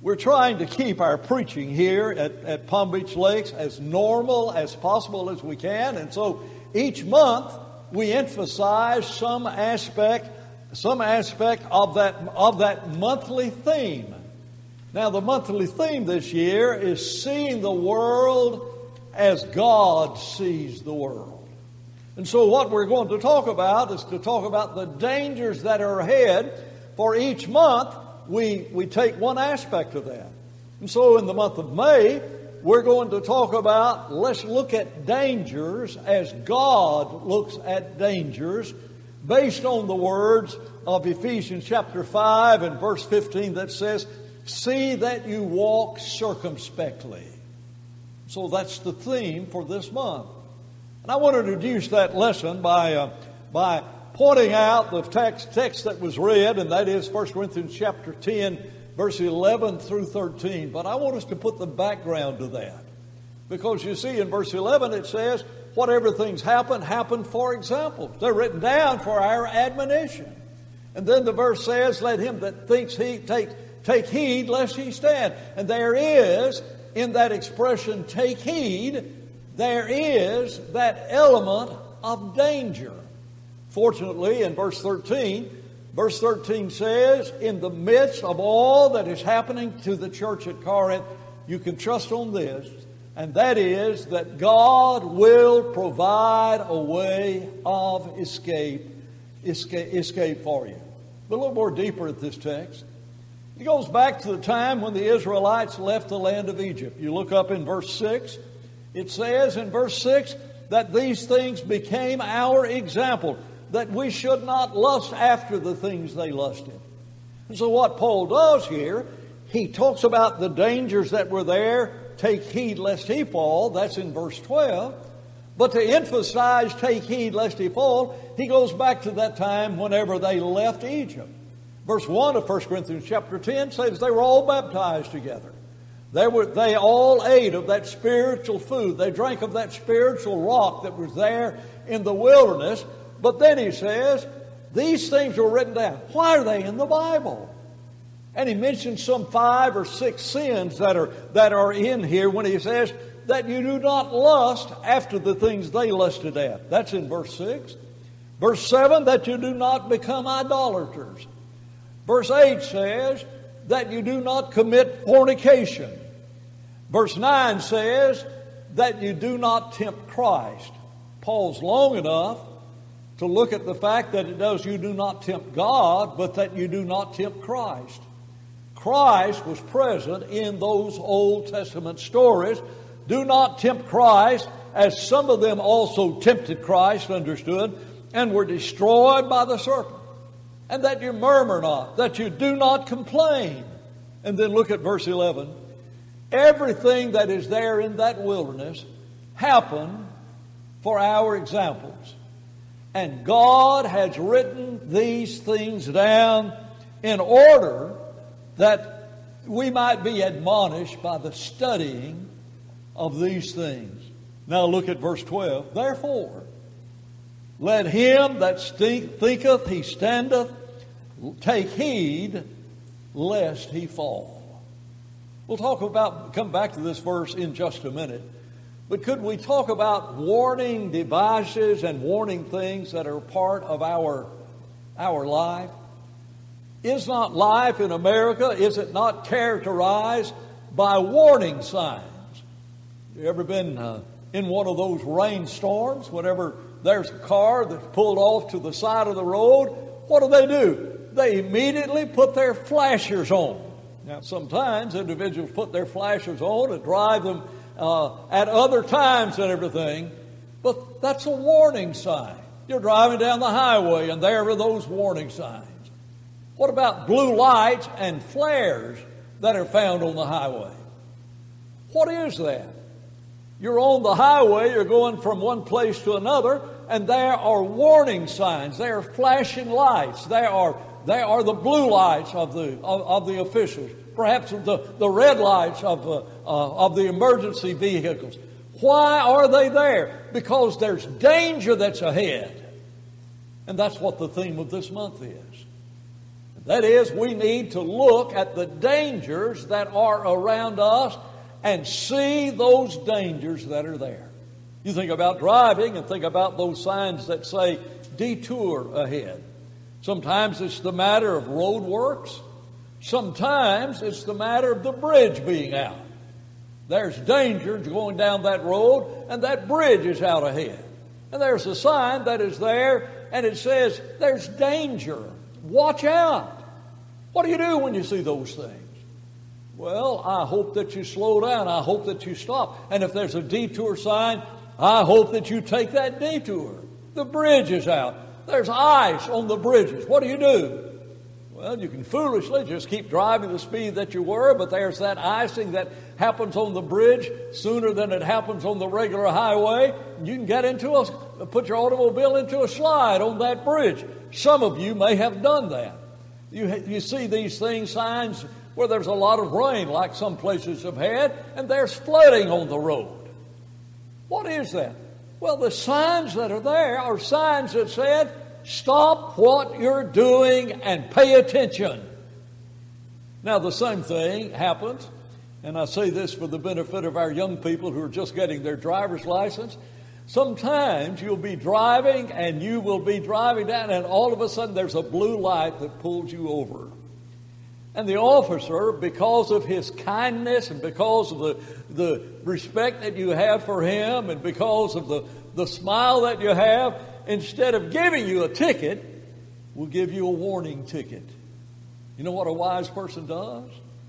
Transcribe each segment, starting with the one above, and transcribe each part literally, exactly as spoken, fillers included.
We're trying to keep our preaching here at, at Palm Beach Lakes as normal as possible as we can. And so each month we emphasize some aspect, some aspect of that, of that monthly theme. Now, the monthly theme this year is seeing the world as God sees the world. And so what we're going to talk about is to talk about the dangers that are ahead. For each month, we, we take one aspect of that. And so in the month of May, we're going to talk about, let's look at dangers as God looks at dangers, based on the words of Ephesians chapter five and verse fifteen that says, see that you walk circumspectly. So that's the theme for this month. And I want to introduce that lesson by uh, by pointing out the text, text that was read, and that is First Corinthians chapter ten, verse eleven through thirteen. But I want us to put the background to that. Because you see in verse eleven it says, whatever things happen, happen for example. They're written down for our admonition. And then the verse says, let him that thinks he take, take heed lest he stand. And there is, in that expression, take heed, there is that element of danger. Fortunately, in verse thirteen, verse thirteen says, in the midst of all that is happening to the church at Corinth, you can trust on this, and that is that God will provide a way of escape, escape, escape for you. But a little more deeper at this text. It goes back to the time when the Israelites left the land of Egypt. You look up in verse six. It says in verse six that these things became our example, that we should not lust after the things they lusted. And so what Paul does here, he talks about the dangers that were there. Take heed lest he fall. That's in verse twelve. But to emphasize take heed lest he fall, he goes back to that time whenever they left Egypt. Verse one of First Corinthians chapter ten says they were all baptized together. They were, they all ate of that spiritual food. They drank of that spiritual rock that was there in the wilderness. But then he says, these things were written down. Why are they in the Bible? And he mentions some five or six sins that are, that are in here when he says that you do not lust after the things they lusted at. That's in verse six. Verse seven, that you do not become idolaters. Verse eight says that you do not commit fornication. Verse nine says that you do not tempt Christ. Paul's long enough to look at the fact that it does you do not tempt God, but that you do not tempt Christ. Christ was present in those Old Testament stories. Do not tempt Christ, as some of them also tempted Christ, understood, and were destroyed by the serpent. And that you murmur not, that you do not complain. And then look at verse eleven. Everything that is there in that wilderness happened for our examples. And God has written these things down in order that we might be admonished by the studying of these things. Now look at verse twelve. Therefore, let him that thinketh he standeth take heed lest he fall. We'll talk about, come back to this verse in just a minute. But could we talk about warning devices and warning things that are part of our, our life? Is not life in America, is it not characterized by warning signs? You ever been uh, in one of those rainstorms? Whenever there's a car that's pulled off to the side of the road, what do they do? They immediately put their flashers on. Now, sometimes individuals put their flashers on and drive them uh, at other times and everything, but that's a warning sign. You're driving down the highway and there are those warning signs. What about blue lights and flares that are found on the highway? What is that? You're on the highway, you're going from one place to another, and there are warning signs. There are flashing lights. There are, there are the blue lights of the, of, of the officials. Perhaps the, the red lights of, uh, uh, of the emergency vehicles. Why are they there? Because there's danger that's ahead. And that's what the theme of this month is. That is, we need to look at the dangers that are around us and see those dangers that are there. You think about driving and think about those signs that say detour ahead. Sometimes it's the matter of road works. Sometimes it's the matter of the bridge being out. There's danger going down that road, and that bridge is out ahead. And there's a sign that is there, and it says, there's danger. Watch out. What do you do when you see those things? Well, I hope that you slow down. I hope that you stop. And if there's a detour sign, I hope that you take that detour. The bridge is out. There's ice on the bridges. What do you do? Well, you can foolishly just keep driving the speed that you were, but there's that icing that happens on the bridge sooner than it happens on the regular highway. You can get into a, put your automobile into a slide on that bridge. Some of you may have done that. You, you see these things, signs where there's a lot of rain, like some places have had, and there's flooding on the road. What is that? Well, the signs that are there are signs that said, stop what you're doing and pay attention. Now, the same thing happens, and I say this for the benefit of our young people who are just getting their driver's license. Sometimes you'll be driving and you will be driving down, and all of a sudden there's a blue light that pulls you over. And the officer, because of his kindness and because of the, the respect that you have for him and because of the, the smile that you have, instead of giving you a ticket, will give you a warning ticket. You know what a wise person does?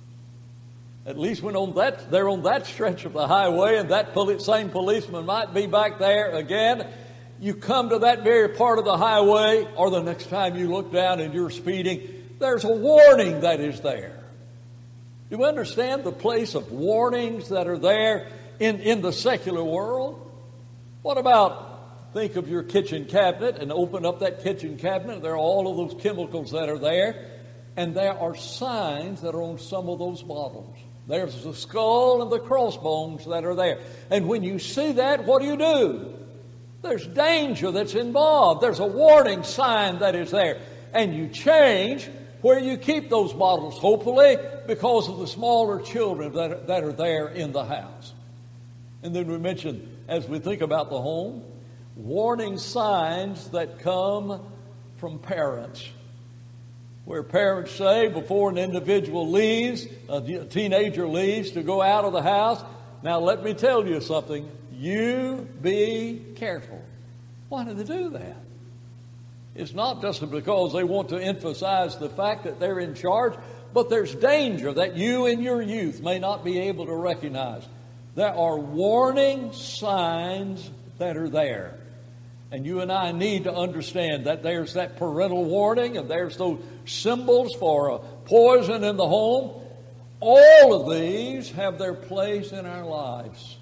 At least when on that, they're on that stretch of the highway and that poli- same policeman might be back there again, you come to that very part of the highway, or the next time you look down and you're speeding, there's a warning that is there. Do you understand the place of warnings that are there in, in the secular world? What about, think of your kitchen cabinet and open up that kitchen cabinet. There are all of those chemicals that are there. And there are signs that are on some of those bottles. There's the skull and the crossbones that are there. And when you see that, what do you do? There's danger that's involved. There's a warning sign that is there. And you change where you keep those bottles, hopefully, because of the smaller children that are, that are there in the house. And then we mentioned, as we think about the home, warning signs that come from parents. Where parents say before an individual leaves, a teenager leaves to go out of the house, now let me tell you something, you be careful. Why do they do that? It's not just because they want to emphasize the fact that they're in charge, but there's danger that you in your youth may not be able to recognize. There are warning signs that are there. And you and I need to understand that there's that parental warning and there's those symbols for a poison in the home. All of these have their place in our lives.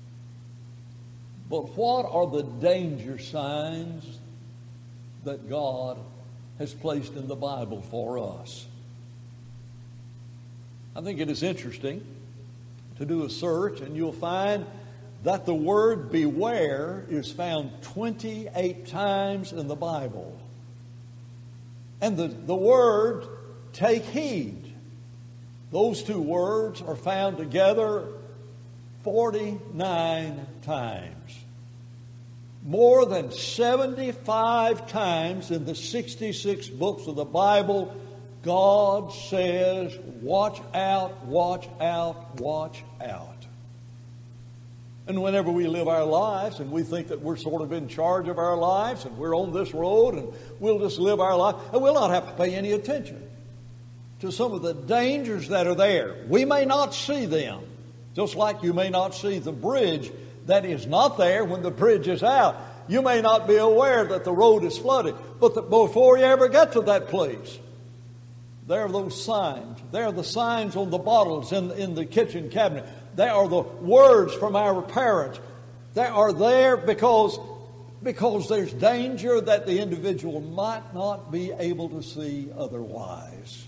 But what are the danger signs that God has placed in the Bible for us? I think it is interesting to do a search, and you'll find that the word beware is found twenty-eight times in the Bible. And the, the word take heed, those two words are found together forty-nine times. More than seventy-five times in the sixty-six books of the Bible, God says, watch out, watch out, watch out. And whenever we live our lives and we think that we're sort of in charge of our lives and we're on this road and we'll just live our life, and we'll not have to pay any attention to some of the dangers that are there. We may not see them, just like you may not see the bridge that is not there when the bridge is out. You may not be aware that the road is flooded, but the, before you ever get to that place, there are those signs. There are the signs on the bottles in, in the kitchen cabinet. They are the words from our parents. They are there because, because there's danger that the individual might not be able to see otherwise.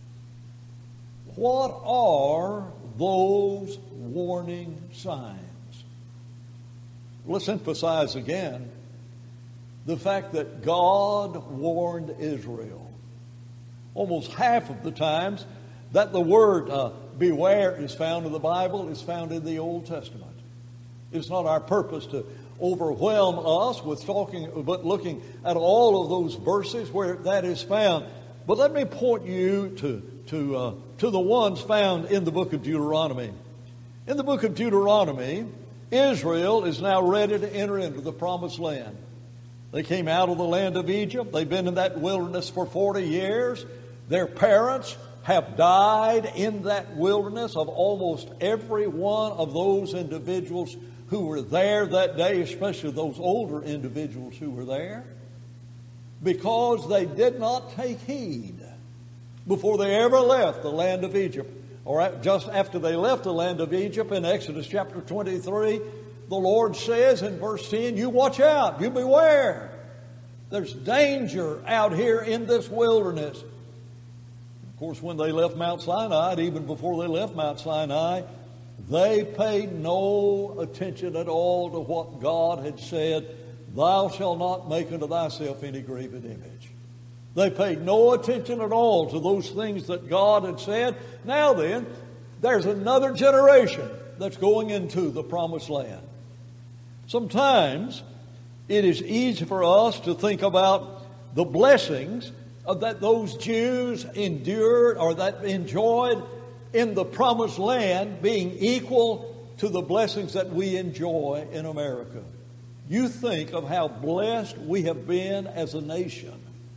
What are those warning signs? Let's emphasize again the fact that God warned Israel. Almost half of the times that the word uh, beware is found in the Bible is found in the Old Testament. It's not our purpose to overwhelm us with talking, but looking at all of those verses where that is found. But let me point you to to uh, to the ones found in the book of Deuteronomy. In the book of Deuteronomy, Israel is now ready to enter into the promised land. They came out of the land of Egypt. They've been in that wilderness for forty years. Their parents have died in that wilderness, of almost every one of those individuals who were there that day, especially those older individuals who were there, because they did not take heed before they ever left the land of Egypt. Or just after they left the land of Egypt in Exodus chapter twenty-three, the Lord says in verse ten, you watch out, you beware. There's danger out here in this wilderness. Of course, when they left Mount Sinai, even before they left Mount Sinai, they paid no attention at all to what God had said, thou shalt not make unto thyself any graven image. They paid no attention at all to those things that God had said. Now then, there's another generation that's going into the promised land. Sometimes it is easy for us to think about the blessings of that those Jews endured or that enjoyed in the promised land being equal to the blessings that we enjoy in America. You think of how blessed we have been as a nation.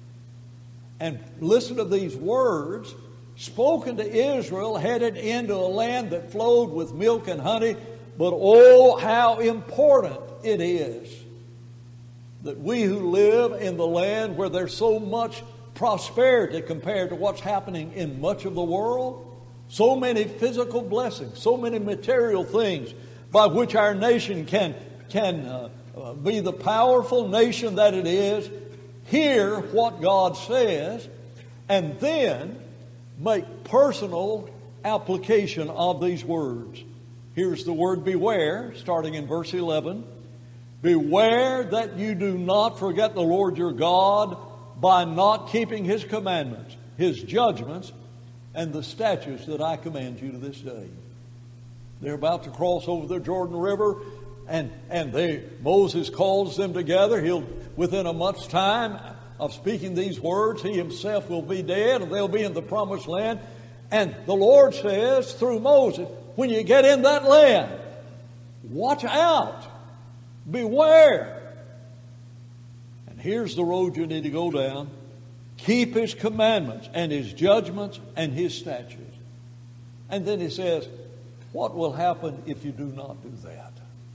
And listen to these words spoken to Israel, headed into a land that flowed with milk and honey. But oh, how important it is that we who live in the land where there's so much prosperity compared to what's happening in much of the world, so many physical blessings, so many material things by which our nation can, can uh, uh, be the powerful nation that it is, hear what God says, and then make personal application of these words. Here's the word beware, starting in verse eleven. Beware that you do not forget the Lord your God by not keeping His commandments, His judgments, and the statutes that I command you to this day. They're about to cross over the Jordan River, and, and they, Moses calls them together. He'll, within a month's time of speaking these words, he himself will be dead, and they'll be in the promised land. And the Lord says through Moses, when you get in that land, watch out, beware. And here's the road you need to go down. Keep His commandments and His judgments and His statutes. And then He says, what will happen if you do not do that?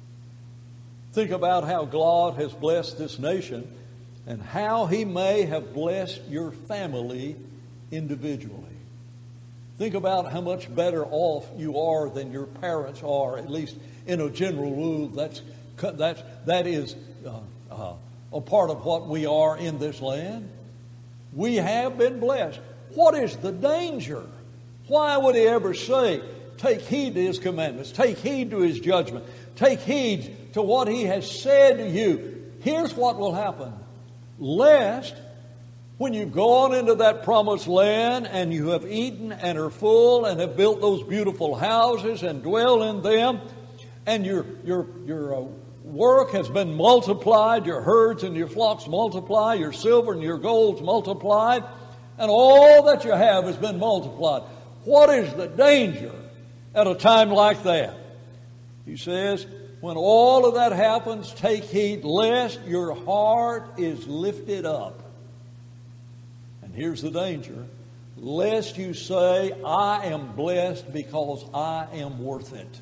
Think about how God has blessed this nation and how He may have blessed your family individually. Think about how much better off you are than your parents are, at least in a general rule. That's, that's, that is uh, uh, a part of what we are in this land. We have been blessed. What is the danger? Why would He ever say, take heed to His commandments, take heed to His judgment, take heed to what He has said to you? Here's what will happen. Lest, when you've gone into that promised land and you have eaten and are full and have built those beautiful houses and dwell in them, and your your your uh, work has been multiplied, your herds and your flocks multiply, your silver and your gold's multiplied, and all that you have has been multiplied. What is the danger at a time like that? He says, when all of that happens, take heed lest your heart is lifted up. And here's the danger. Lest you say, I am blessed because I am worth it.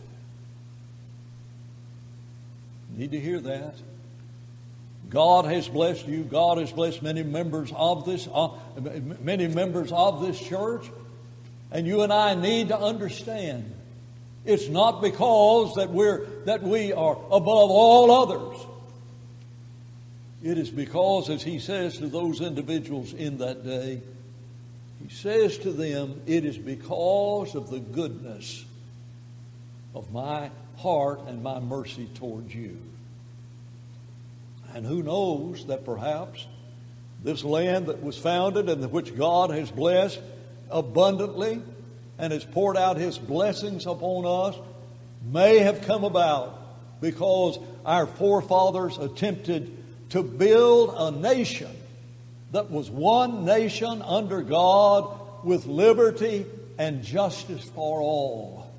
Need to hear that. God has blessed you. God has blessed many members of this, uh, many members of this church. And you and I need to understand, it's not because that we're that we are above all others. It is because, as He says to those individuals in that day, He says to them, it is because of the goodness of my heart and my mercy towards you. And who knows that perhaps This land that was founded and which God has blessed abundantly and has poured out His blessings upon us may have come about because our forefathers attempted to build a nation that was one nation under God with liberty and justice for all.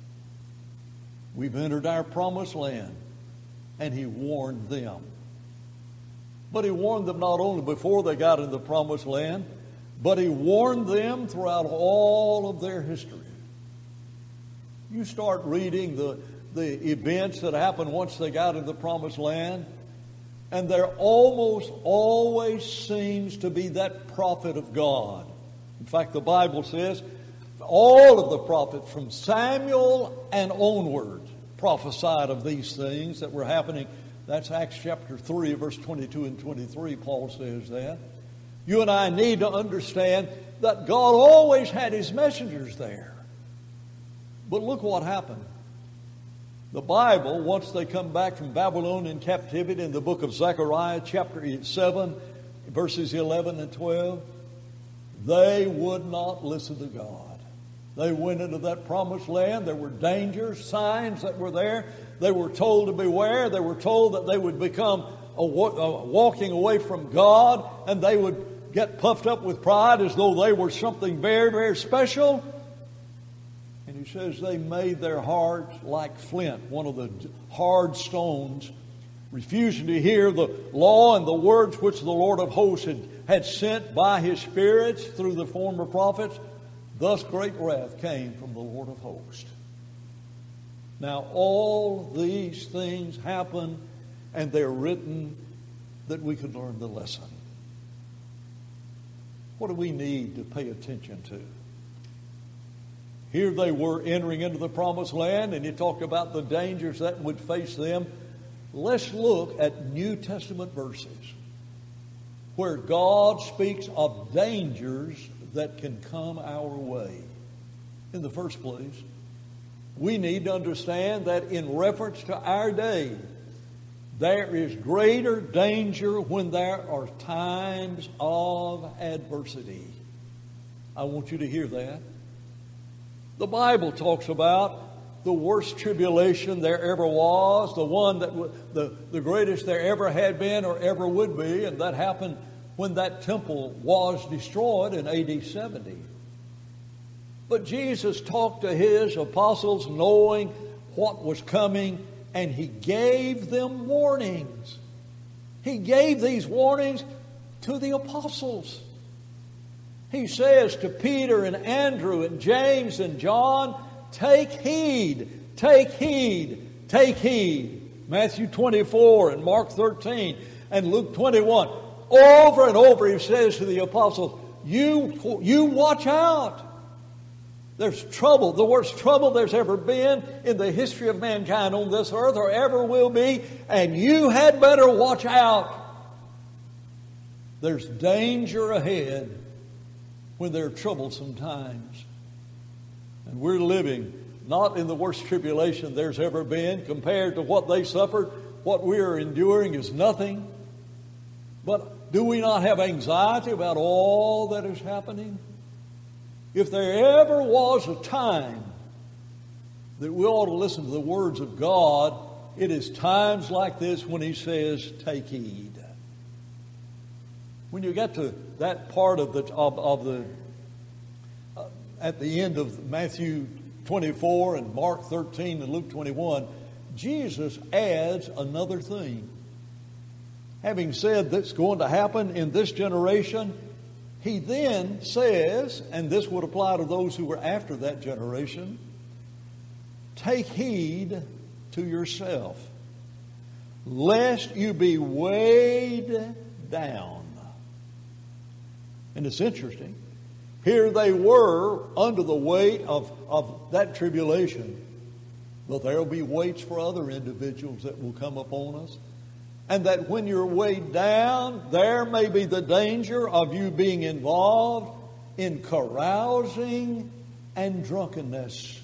We've entered our promised land, and He warned them. But He warned them not only before they got into the promised land, but He warned them throughout all of their history. You start reading the, the events that happened once they got into the promised land, and there almost always seems to be that prophet of God. In fact, the Bible says all of the prophets from Samuel and onward prophesied of these things that were happening. That's Acts chapter three, verse twenty-two and twenty-three, Paul says that. You and I need to understand that God always had His messengers there. But look what happened. The Bible, once they come back from Babylonian captivity in the book of Zechariah, chapter seven, verses eleven and twelve, they would not listen to God. They went into that promised land. There were dangers, signs that were there. They were told to beware. They were told that they would become a, a walking away from God, and they would get puffed up with pride as though they were something very, very special. And He says they made their hearts like flint, one of the hard stones, refusing to hear the law and the words which the Lord of hosts had, had sent by His spirits through the former prophets. Thus great wrath came from the Lord of hosts. Now all these things happen, and they're written that we could learn the lesson. What do we need to pay attention to? Here they were entering into the promised land, and He talked about the dangers that would face them. Let's look at New Testament verses where God speaks of dangers that can come our way. In the first place, we need to understand that in reference to our day, there is greater danger when there are times of adversity. I want you to hear that. The Bible talks about the worst tribulation there ever was, the one that w- the, the greatest there ever had been or ever would be, and that happened when that temple was destroyed in A D seventy. But Jesus talked to His apostles knowing what was coming, and He gave them warnings. He gave these warnings to the apostles. He says to Peter and Andrew and James and John, take heed, take heed, take heed. Matthew twenty-four and Mark thirteen and Luke twenty-one. Over and over He says to the apostles, you, you watch out. There's trouble, the worst trouble there's ever been in the history of mankind on this earth or ever will be, and you had better watch out. There's danger ahead when there are troublesome times. And we're living not in the worst tribulation there's ever been. Compared to what they suffered, what we are enduring is nothing. But do we not have anxiety about all that is happening? If there ever was a time that we ought to listen to the words of God, it is times like this when He says, take heed. When you get to that part of the of, of the uh, at the end of Matthew twenty-four and Mark thirteen and Luke twenty-one, Jesus adds another thing. Having said that's going to happen in this generation, He then says, and this would apply to those who were after that generation, take heed to yourself, lest you be weighed down. And it's interesting. Here they were under the weight of, of that tribulation. But there will be weights for other individuals that will come upon us. And that when you're weighed down, there may be the danger of you being involved in carousing and drunkenness.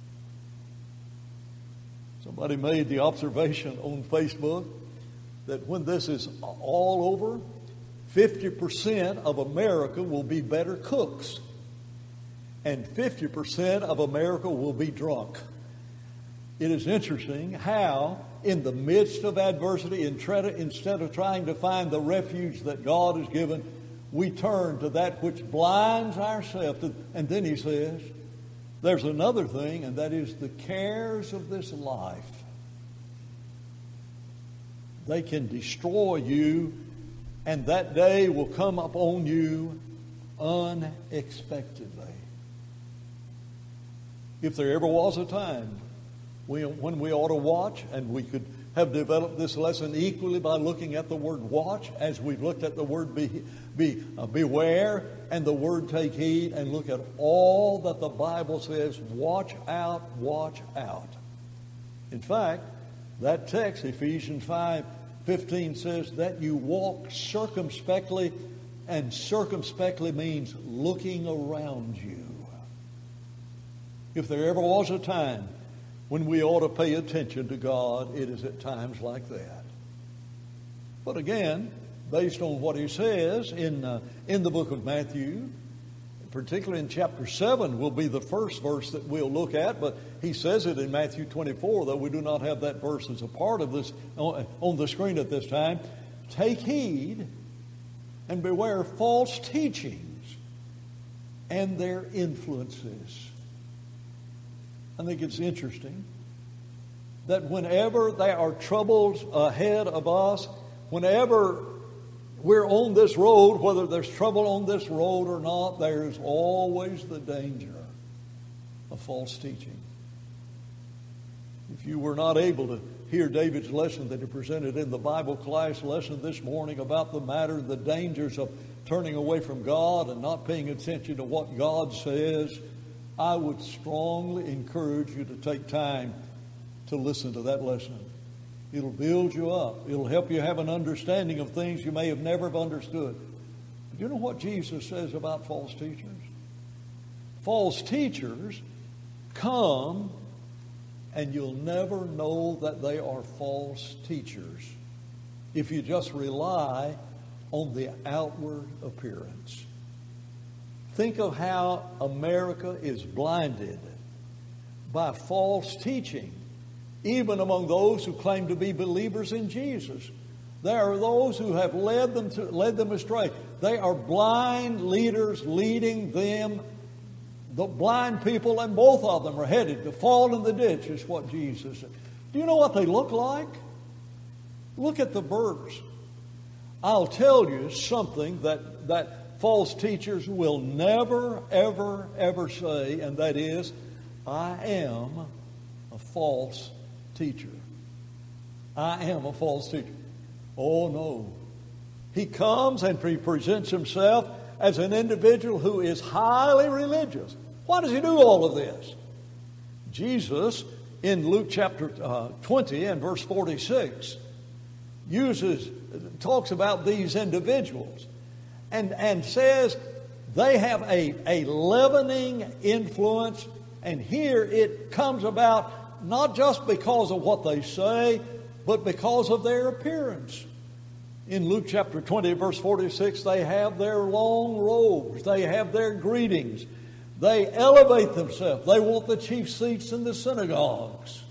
Somebody made the observation on Facebook that when this is all over, fifty percent of America will be better cooks, and fifty percent of America will be drunk. It is interesting how, in the midst of adversity, instead of trying to find the refuge that God has given, we turn to that which blinds ourselves. And then he says, there's another thing, and that is the cares of this life. They can destroy you, and that day will come upon you unexpectedly. If there ever was a time we, when we ought to watch, and we could have developed this lesson equally by looking at the word watch, as we've looked at the word be, be, uh, beware and the word take heed, and look at all that the Bible says, watch out, watch out. In fact, that text, Ephesians five fifteen, says that you walk circumspectly, and circumspectly means looking around you. If there ever was a time when we ought to pay attention to God, it is at times like that. But again, based on what he says in uh, in the book of Matthew, particularly in chapter seven will be the first verse that we'll look at, but he says it in Matthew twenty-four, though we do not have that verse as a part of this on the screen at this time. Take heed and beware false teachings and their influences. I think it's interesting that whenever there are troubles ahead of us, whenever we're on this road, whether there's trouble on this road or not, there is always the danger of false teaching. If you were not able to hear David's lesson that he presented in the Bible class lesson this morning about the matter, the dangers of turning away from God and not paying attention to what God says, I would strongly encourage you to take time to listen to that lesson. It'll build you up. It'll help you have an understanding of things you may have never have understood. Do you know what Jesus says about false teachers? False teachers come, and you'll never know that they are false teachers if you just rely on the outward appearance. Think of how America is blinded by false teaching, even among those who claim to be believers in Jesus. There are those who have led them to led them astray. They are blind leaders leading them. The blind people, and both of them are headed to fall in the ditch, is what Jesus said. Do you know what they look like? Look at the birds. I'll tell you something that, that false teachers will never, ever, ever say, and that is, I am a false teacher. I am a false teacher. Oh, no. He comes and he presents himself as an individual who is highly religious. Why does he do all of this? Jesus, in Luke chapter uh, twenty and verse forty-six, uses, talks about these individuals and, and says they have a, a leavening influence. And here it comes about not just because of what they say, but because of their appearance. In Luke chapter twenty, verse forty-six, they have their long robes. They have their greetings. They elevate themselves. They want the chief seats in the synagogues.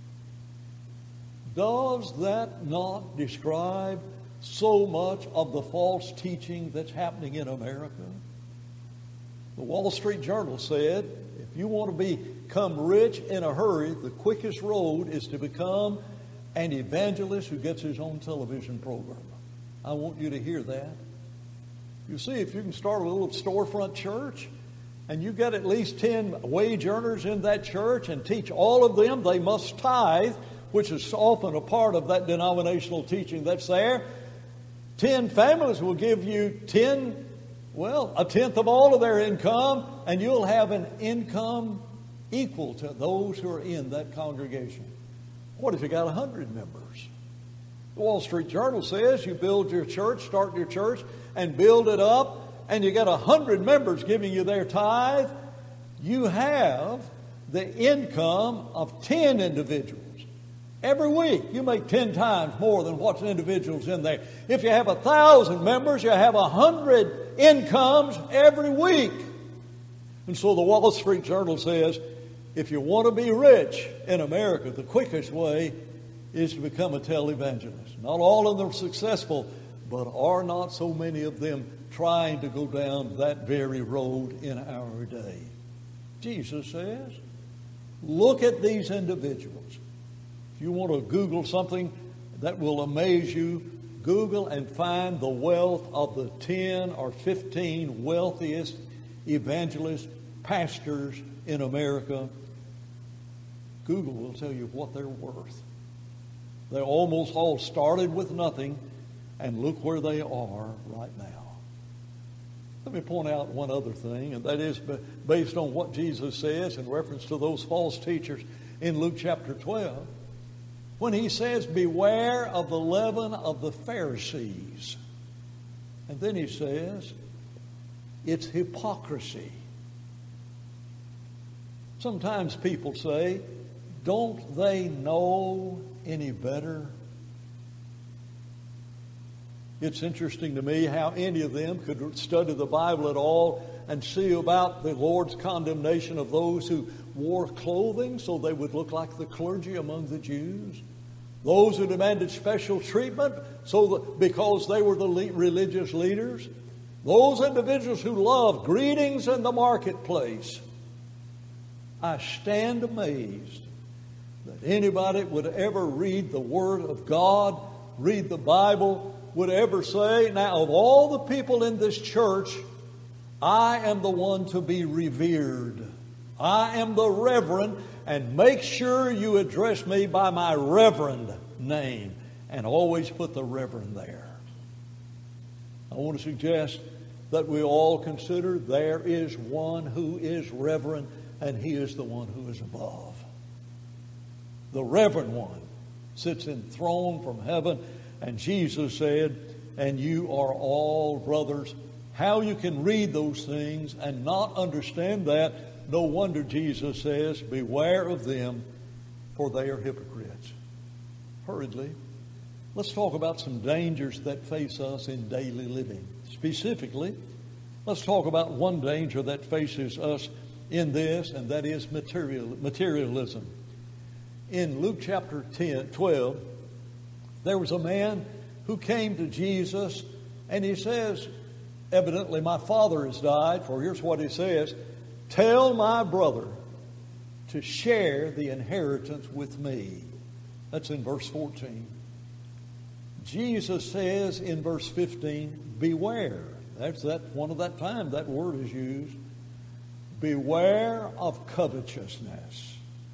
Does that not describe so much of the false teaching that's happening in America? The Wall Street Journal said, if you want to become rich in a hurry, the quickest road is to become an evangelist who gets his own television program. I want you to hear that. You see, if you can start a little storefront church and you get at least ten wage earners in that church and teach all of them they must tithe, which is often a part of that denominational teaching that's there, ten families will give you ten, well, a tenth of all of their income, and you'll have an income equal to those who are in that congregation. What if you got a hundred members? The Wall Street Journal says you build your church, start your church, and build it up, and you got a hundred members giving you their tithe. You have the income of ten individuals. Every week, you make ten times more than what's individuals in there. If you have a thousand members, you have a hundred incomes every week. And so the Wall Street Journal says, if you want to be rich in America, the quickest way is to become a televangelist. Not all of them are successful, but are not so many of them trying to go down that very road in our day? Jesus says, look at these individuals. If you want to Google something that will amaze you, Google and find the wealth of the ten or fifteen wealthiest evangelists, pastors in America. Google will tell you what they're worth. They almost all started with nothing, and look where they are right now. Let me point out one other thing, and that is based on what Jesus says in reference to those false teachers in Luke chapter twelve. When he says, beware of the leaven of the Pharisees. And then he says, it's hypocrisy. Sometimes people say, don't they know any better? It's interesting to me how any of them could study the Bible at all and see about the Lord's condemnation of those who wore clothing so they would look like the clergy among the Jews. Those who demanded special treatment so that because they were the le- religious leaders. Those individuals who loved greetings in the marketplace. I stand amazed that anybody would ever read the Word of God, read the Bible, would ever say, now of all the people in this church, I am the one to be revered. I am the reverend, and make sure you address me by my reverend name. And always put the reverend there. I want to suggest that we all consider there is one who is reverend, and he is the one who is above. The reverend one sits enthroned from heaven, and Jesus said, and you are all brothers. How you can read those things and not understand that, no wonder Jesus says, beware of them, for they are hypocrites. Hurriedly, let's talk about some dangers that face us in daily living. Specifically, let's talk about one danger that faces us in this, and that is material, materialism. In Luke chapter ten, twelve, there was a man who came to Jesus, and he says, evidently, my father has died, for here's what he says, tell my brother to share the inheritance with me. That's in verse fourteen. Jesus says in verse fifteen, beware. That's that one of that time that word is used. Beware of covetousness.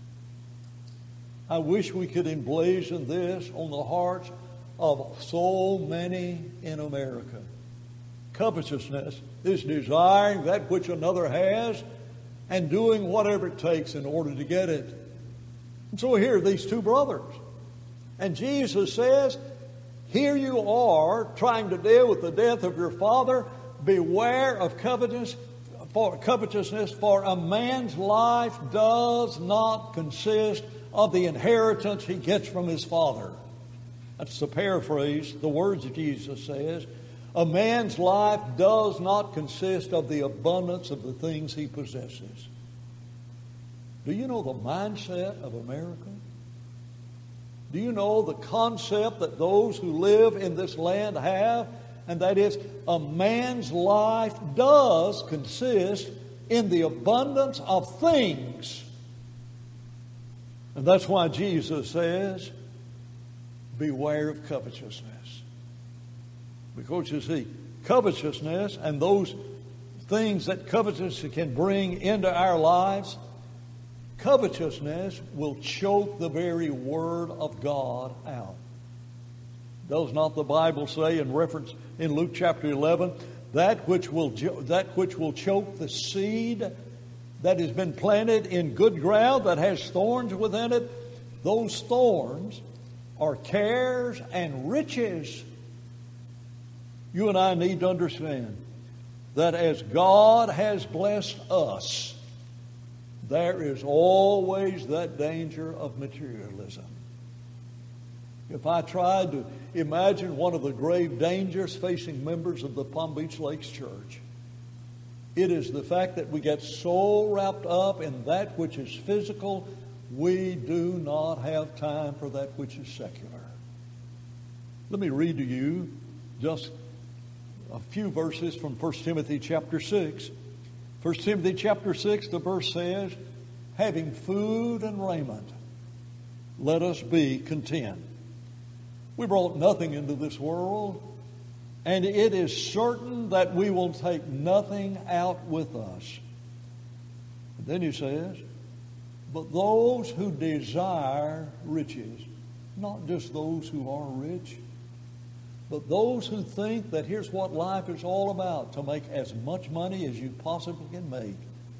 I wish we could emblazon this on the hearts of so many in America. Covetousness is desiring that which another has and doing whatever it takes in order to get it. And so here are these two brothers. And Jesus says, here you are trying to deal with the death of your father. Beware of covetousness, for covetousness, for a man's life does not consist of the inheritance he gets from his father. That's the paraphrase, the words that Jesus says. A man's life does not consist of the abundance of the things he possesses. Do you know the mindset of America? Do you know the concept that those who live in this land have? And that is, a man's life does consist in the abundance of things. And that's why Jesus says, beware of covetousness. Because you see, covetousness and those things that covetousness can bring into our lives, covetousness will choke the very Word of God out. Does not the Bible say in reference in Luke chapter eleven, that which will that which will choke the seed that has been planted in good ground that has thorns within it, those thorns are cares and riches. You and I need to understand that as God has blessed us, there is always that danger of materialism. If I tried to imagine one of the grave dangers facing members of the Palm Beach Lakes Church, it is the fact that we get so wrapped up in that which is physical, we do not have time for that which is secular. Let me read to you just a few verses from First Timothy chapter six. First Timothy chapter six, the verse says, having food and raiment, let us be content. We brought nothing into this world, and it is certain that we will take nothing out with us. And then he says, but those who desire riches, not just those who are rich, but those who think that here's what life is all about, to make as much money as you possibly can make.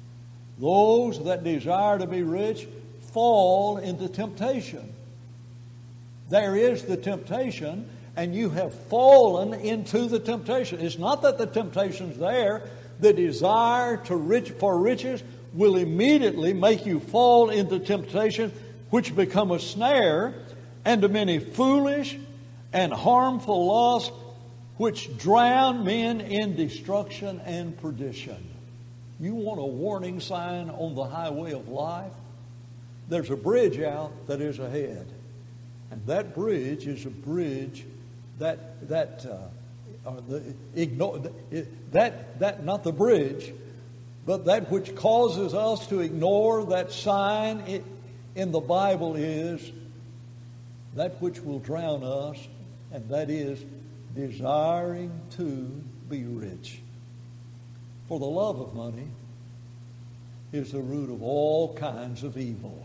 Those that desire to be rich fall into temptation. There is the temptation, and you have fallen into the temptation. It's not that the temptation's there. The desire to rich for riches will immediately make you fall into temptation, which become a snare, and to many foolish and harmful lusts, which drown men in destruction and perdition. You want a warning sign on the highway of life? There's a bridge out that is ahead. And that bridge is a bridge that, that, uh, uh, the, ignore, that, that, not the bridge, but that which causes us to ignore that sign in the Bible is that which will drown us, and that is desiring to be rich. For the love of money is the root of all kinds of evil.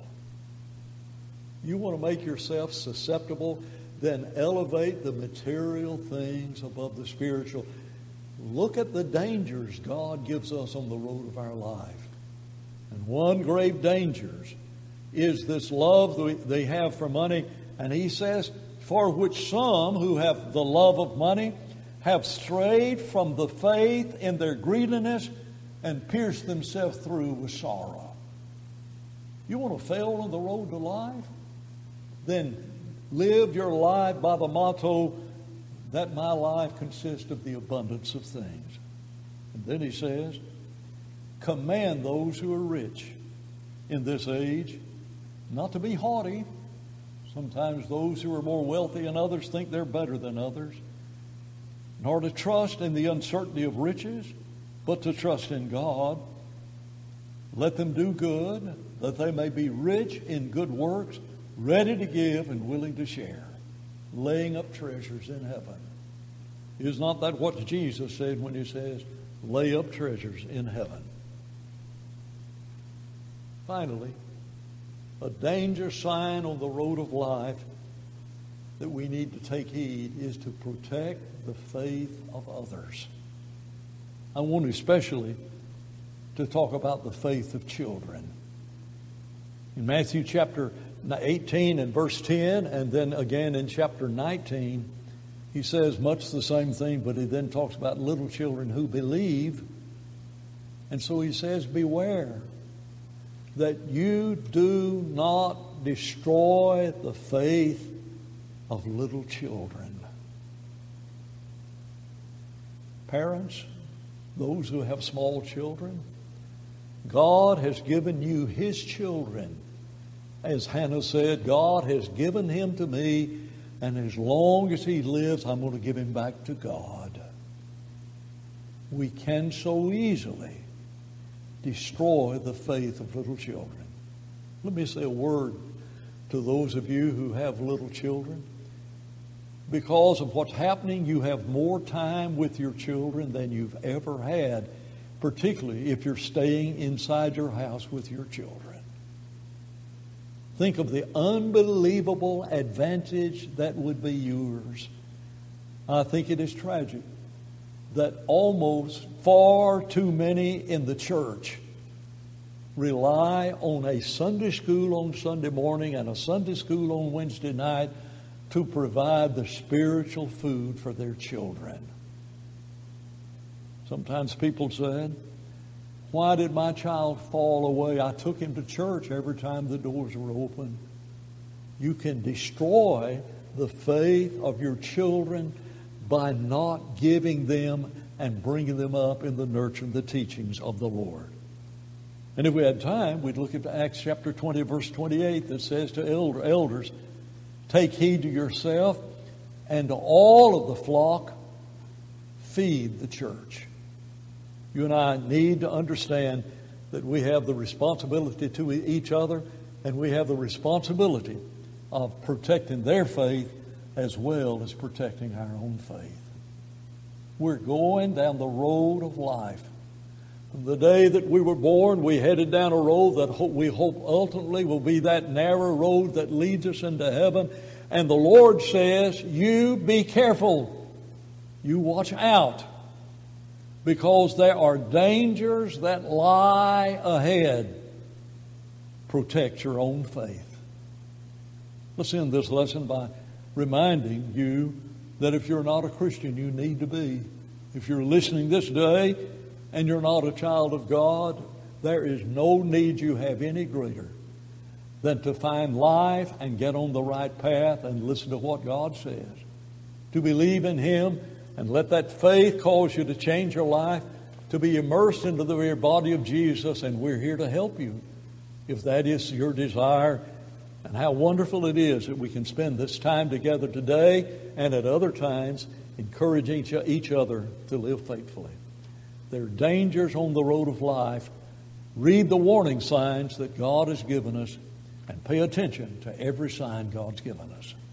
You want to make yourself susceptible, then elevate the material things above the spiritual. Look at the dangers God gives us on the road of our life. And one grave danger is this love they have for money. And he says, for which some who have the love of money have strayed from the faith in their greediness and pierced themselves through with sorrow. You want to fail on the road to life? Then live your life by the motto that my life consists of the abundance of things. And then he says, command those who are rich in this age not to be haughty. Sometimes those who are more wealthy than others think they're better than others. Nor to trust in the uncertainty of riches, but to trust in God. Let them do good, that they may be rich in good works, ready to give and willing to share, laying up treasures in heaven. Is not that what Jesus said when he says, lay up treasures in heaven? Finally, a danger sign on the road of life that we need to take heed is to protect the faith of others. I want especially to talk about the faith of children. In Matthew chapter eighteen and verse ten, and then again in chapter nineteen, he says much the same thing, but he then talks about little children who believe. And so he says, beware that you do not destroy the faith of little children. Parents, those who have small children, God has given you His children. As Hannah said, God has given him to me, and as long as he lives, I'm going to give him back to God. We can so easily destroy the faith of little children. Let me say a word to those of you who have little children. Because of what's happening, you have more time with your children than you've ever had, particularly if you're staying inside your house with your children. Think of the unbelievable advantage that would be yours. I think it is tragic that almost far too many in the church rely on a Sunday school on Sunday morning and a Sunday school on Wednesday night to provide the spiritual food for their children. Sometimes people said, why did my child fall away? I took him to church every time the doors were open. You can destroy the faith of your children by not giving them and bringing them up in the nurture and the teachings of the Lord. And if we had time, we'd look at Acts chapter twenty, verse twenty-eight, that says to elder, elders, take heed to yourself and to all of the flock, feed the church. You and I need to understand that we have the responsibility to each other, and we have the responsibility of protecting their faith as well as protecting our own faith. We're going down the road of life. From the day that we were born, we headed down a road that we hope ultimately will be that narrow road that leads us into heaven. And the Lord says, you be careful. You watch out. Because there are dangers that lie ahead. Protect your own faith. Let's end this lesson by reminding you that if you're not a Christian, you need to be. If you're listening this day and you're not a child of God, there is no need you have any greater than to find life and get on the right path and listen to what God says. To believe in Him and let that faith cause you to change your life, to be immersed into the very body of Jesus, and we're here to help you if that is your desire. And how wonderful it is that we can spend this time together today and at other times encouraging each, each other to live faithfully. There are dangers on the road of life. Read the warning signs that God has given us and pay attention to every sign God's given us.